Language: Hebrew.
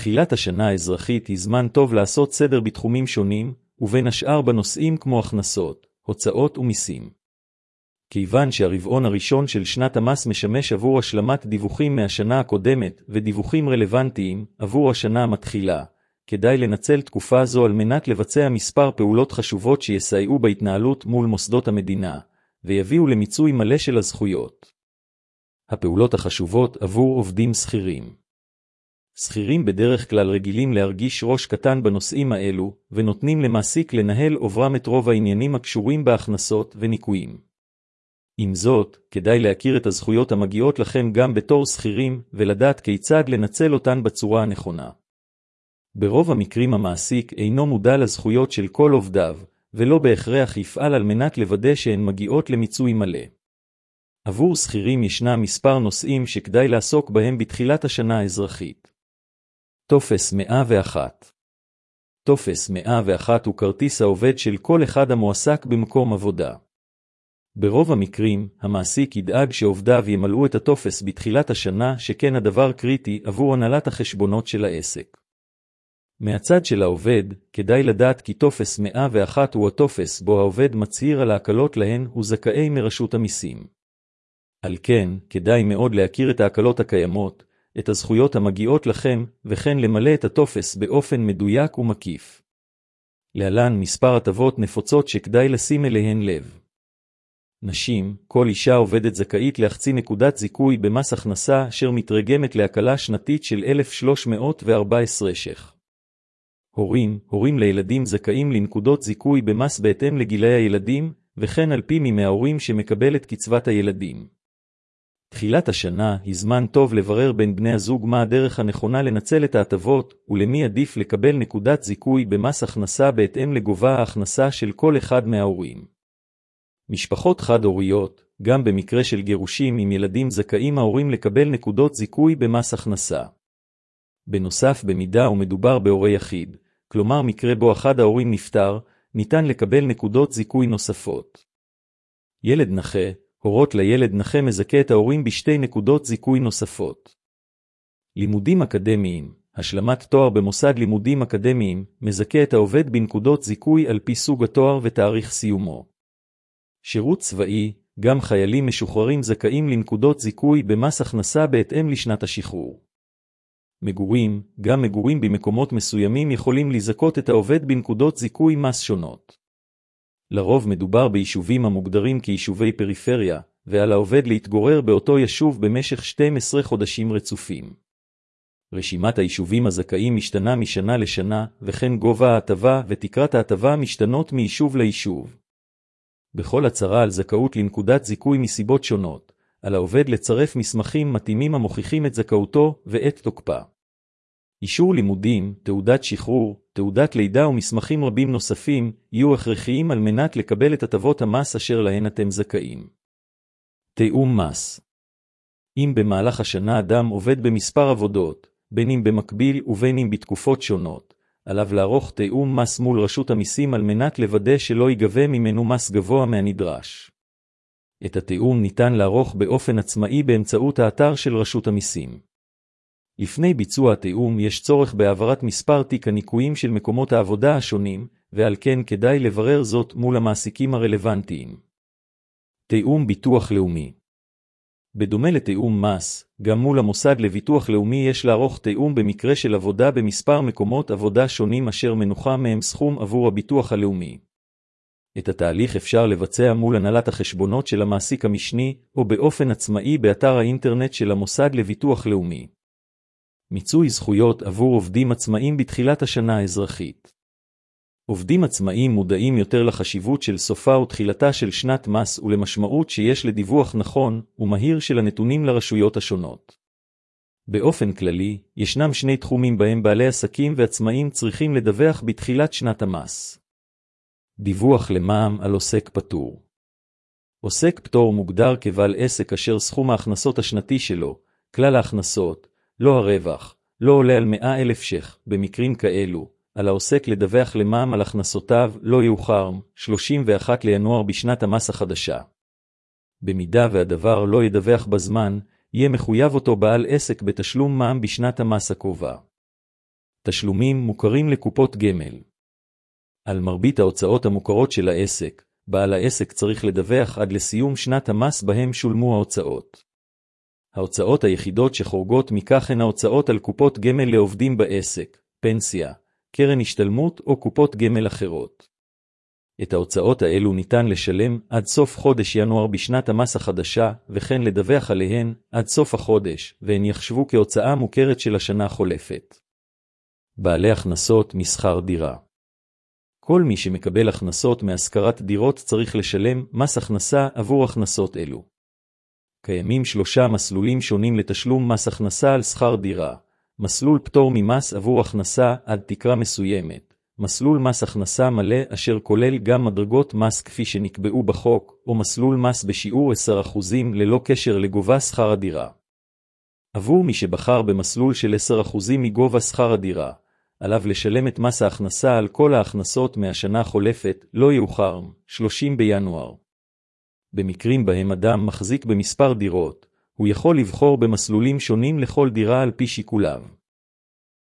תחילת השנה האזרחית היא זמן טוב לעשות סדר בתחומים שונים, ובין השאר בנושאים כמו הכנסות, הוצאות ומיסים. כיוון שהרבעון הראשון של שנת המס משמש עבור השלמת דיווחים מהשנה הקודמת ודיווחים רלוונטיים עבור השנה המתחילה, כדאי לנצל תקופה זו על מנת לבצע מספר פעולות חשובות שיסייעו בהתנהלות מול מוסדות המדינה, ויביאו למיצוי מלא של הזכויות. הפעולות החשובות עבור עובדים שכירים. שכירים בדרך כלל רגילים להרגיש ראש קטן בנושאים האלו, ונותנים למעסיק לנהל עוברם את רוב העניינים הקשורים בהכנסות וניכויים. עם זאת, כדאי להכיר את הזכויות המגיעות לכם גם בתור שכירים, ולדעת כיצד לנצל אותן בצורה הנכונה. ברוב המקרים המעסיק אינו מודע לזכויות של כל עובדיו, ולא בהכרח יפעל על מנת לוודא שהן מגיעות למיצוי מלא. עבור שכירים ישנם מספר נושאים שכדאי לעסוק בהם בתחילת השנה האזרחית. טופס 101. טופס 101 הוא כרטיס העובד של כל אחד המועסק במקום עבודה. ברוב המקרים, המעסיק ידאג שעובדיו ימלאו את הטופס בתחילת השנה, שכן הדבר קריטי עבור הנהלת החשבונות של העסק. מהצד של העובד, כדאי לדעת כי טופס 101 הוא הטופס בו העובד מצהיר על ההקלות להן הוא זכאי מרשות המיסים. על כן, כדאי מאוד להכיר את ההקלות הקיימות, את הזכויות המגיעות לכם, וכן למלא את הטופס באופן מדויק ומקיף. להלן מספר הטבות נפוצות שכדאי לשים אליהן לב. נשים, כל אישה עובדת זכאית להחצי נקודת זיכוי במס הכנסה אשר מתרגמת להקלה שנתית של 1,314 ש"ח. הורים לילדים זכאים לנקודות זיכוי במס בהתאם לגילי הילדים, וכן על פי מי מההורים שמקבל את קצבת הילדים. תחילת השנה היא זמן טוב לברר בין בני הזוג מה הדרך הנכונה לנצל את ההטבות, ולמי עדיף לקבל נקודת זיכוי במס הכנסה בהתאם לגובה ההכנסה של כל אחד מההורים. משפחות חד-הוריות, גם במקרה של גירושים עם ילדים זכאים ההורים לקבל נקודות זיכוי במס הכנסה. בנוסף, במידה ומדובר בהורה יחיד, כלומר מקרה בו אחד ההורים נפטר, ניתן לקבל נקודות זיכוי נוספות. ילד נכה, הורות לילד נכה מזכה את ההורים בשתי נקודות זיכוי נוספות. לימודים אקדמיים, השלמת תואר במוסד לימודים אקדמיים, מזכה את העובד בנקודות זיכוי על פי סוג התואר ותאריך סיומו. שירות צבאי, גם חיילים משוחררים זכאים לנקודות זיכוי במס הכנסה בהתאם לשנת השחרור. מגורים, גם מגורים במקומות מסוימים יכולים לזכות את העובד בנקודות זיכוי מס שונות. לרוב מדובר ביישובים המוגדרים כיישובי פריפריה, ועל העובד להתגורר באותו יישוב במשך 12 חודשים רצופים. רשימת היישובים הזכאים משתנה משנה לשנה, וכן גובה ההטבה ותקרת ההטבה משתנות מיישוב ליישוב. בכל הצהרה על זכאות לנקודת זיכוי מסיבות שונות, על העובד לצרף מסמכים מתאימים המוכיחים את זכאותו ואת תוקפה. אישור לימודים, תעודת שחרור, תעודת לידה ומסמכים רבים נוספים יהיו הכרחיים על מנת לקבל את הטבות המס אשר להן אתם זכאים. תיאום מס. אם במהלך השנה אדם עובד במספר עבודות, בין אם במקביל ובין אם בתקופות שונות, עליו לערוך תיאום מס מול רשות המיסים על מנת לוודא שלא ייגבה ממנו מס גבוה מהנדרש. את התיאום ניתן לערוך באופן עצמאי באמצעות האתר של רשות המיסים. לפני ביצוע התיאום יש צורך בהעברת מספר תיק הניכויים של מקומות העבודה השונים, ועל כן כדאי לברר זאת מול המעסיקים הרלוונטיים. תיאום ביטוח לאומי. בדומה לתיאום מס, גם מול המוסד לביטוח לאומי יש לערוך תיאום במקרה של עבודה במספר מקומות עבודה שונים אשר מנוחה מהם סכום עבור הביטוח הלאומי. את התהליך אפשר לבצע מול הנהלת החשבונות של המעסיק המשני, או באופן עצמאי באתר האינטרנט של המוסד לביטוח לאומי. מיצוי זכויות עבור עובדים עצמאיים בתחילת השנה האזרחית. עובדים עצמאיים מודעים יותר לחשיבות של סופה ותחילתה של שנת מס ולמשמעות שיש לדיווח נכון ומהיר של הנתונים לרשויות השונות. באופן כללי, ישנם שני תחומים בהם בעלי עסקים ועצמאים צריכים לדווח בתחילת שנת המס. דיווח למע"מ על עוסק פטור. עוסק פטור מוגדר כבעל עסק אשר סכום ההכנסות השנתי שלו, כלל ההכנסות, לא הרווח, לא עולה על 100,000 ש"ח. במקרים כאלו, על העוסק לדווח למע"מ על הכנסותיו לא יאוחר 31 לינואר בשנת המס החדשה. במידה והדבר לא ידווח בזמן, יהיה מחויב אותו בעל עסק בתשלום מע"מ בשנת המס הקרובה. תשלומים מוכרים לקופות גמל. על מרבית ההוצאות המוכרות של העסק, בעל העסק צריך לדווח עד לסיום שנת המס בהם שולמו ההוצאות. ההוצאות היחידות שחורגות מכך הן ההוצאות על קופות גמל לעובדים בעסק, פנסיה, קרן השתלמות או קופות גמל אחרות. את ההוצאות האלו ניתן לשלם עד סוף חודש ינואר בשנת המס החדשה, וכן לדווח עליהן עד סוף החודש, והן יחשבו כהוצאה מוכרת של השנה החולפת. בעלי הכנסות משכר דירה. כל מי שמקבל הכנסות מהשכרת דירות צריך לשלם מס הכנסה עבור הכנסות אלו. קיימים 3 מסלולים שונים לתשלום מס הכנסה על שכר דירה. מסלול פטור ממס עבור הכנסה עד תקרה מסוימת. מסלול מס הכנסה מלא אשר כולל גם מדרגות מס כפי שנקבעו בחוק, או מסלול מס בשיעור 10% ללא קשר לגובה שכר הדירה. עבור מי שבחר במסלול של 10% מגובה שכר הדירה, עליו לשלם את מס ההכנסה על כל ההכנסות מהשנה החולפת לא יאוחר 30 בינואר. במקרים בהם אדם מחזיק במספר דירות, הוא יכול לבחור במסלולים שונים לכל דירה על פי שיקוליו.